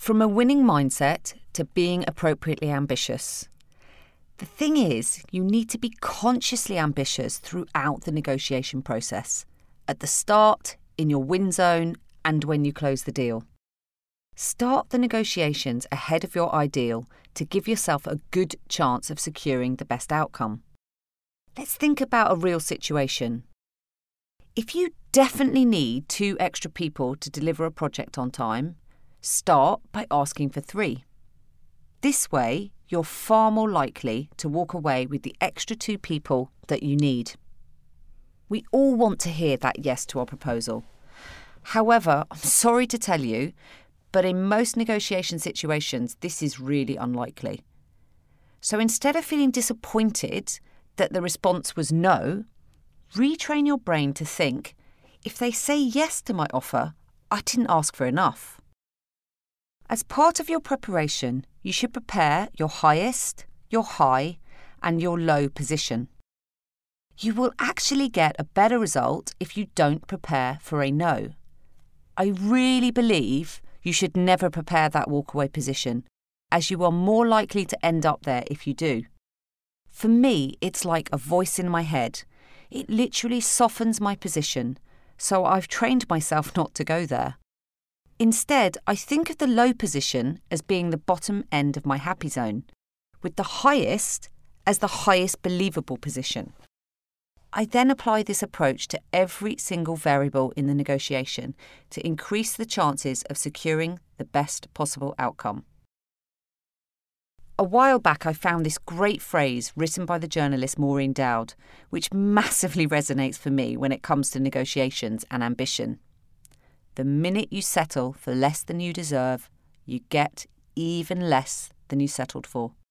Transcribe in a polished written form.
From a winning mindset to being appropriately ambitious. The thing is, you need to be consciously ambitious throughout the negotiation process, at the start, in your win zone, and when you close the deal. Start the negotiations ahead of your ideal to give yourself a good chance of securing the best outcome. Let's think about a real situation. If you definitely need 2 extra people to deliver a project on time, start by asking for 3. This way, you're far more likely to walk away with the extra 2 people that you need. We all want to hear that yes to our proposal. However, I'm sorry to tell you, but in most negotiation situations, this is really unlikely. So instead of feeling disappointed that the response was no, retrain your brain to think, if they say yes to my offer, I didn't ask for enough. As part of your preparation, you should prepare your highest, your high, and your low position. You will actually get a better result if you don't prepare for a no. I really believe you should never prepare that walkaway position, as you are more likely to end up there if you do. For me, it's like a voice in my head. It literally softens my position, so I've trained myself not to go there. Instead, I think of the low position as being the bottom end of my happy zone, with the highest as the highest believable position. I then apply this approach to every single variable in the negotiation to increase the chances of securing the best possible outcome. A while back, I found this great phrase written by the journalist Maureen Dowd, which massively resonates for me when it comes to negotiations and ambition. The minute you settle for less than you deserve, you get even less than you settled for.